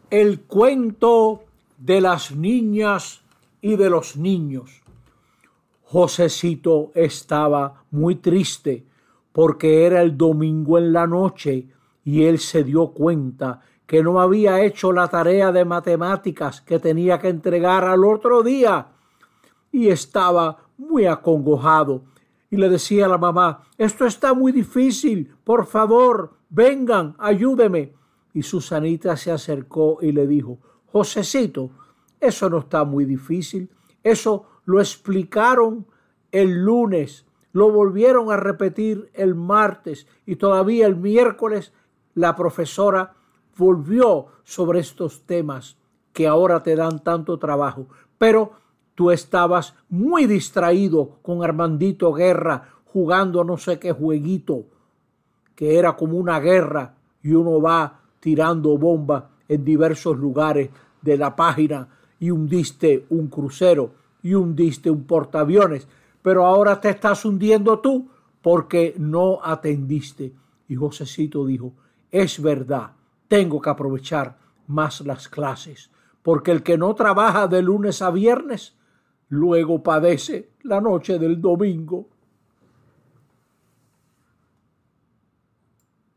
El cuento de las niñas y de los niños. Josecito estaba muy triste porque era el domingo en la noche y él se dio cuenta que no había hecho la tarea de matemáticas que tenía que entregar al otro día y estaba muy acongojado y le decía a la mamá: esto está muy difícil, por favor, vengan, ayúdeme. Y Susanita se acercó y le dijo: Josecito, eso no está muy difícil, eso lo explicaron el lunes, lo volvieron a repetir el martes y todavía el miércoles la profesora volvió sobre estos temas que ahora te dan tanto trabajo, pero tú estabas muy distraído con Armandito Guerra jugando no sé qué jueguito, que era como una guerra y uno va tirando bombas en diversos lugares de la página y hundiste un crucero y hundiste un portaaviones, pero ahora te estás hundiendo tú porque no atendiste. Y Josecito dijo: es verdad, tengo que aprovechar más las clases, porque el que no trabaja de lunes a viernes luego padece la noche del domingo.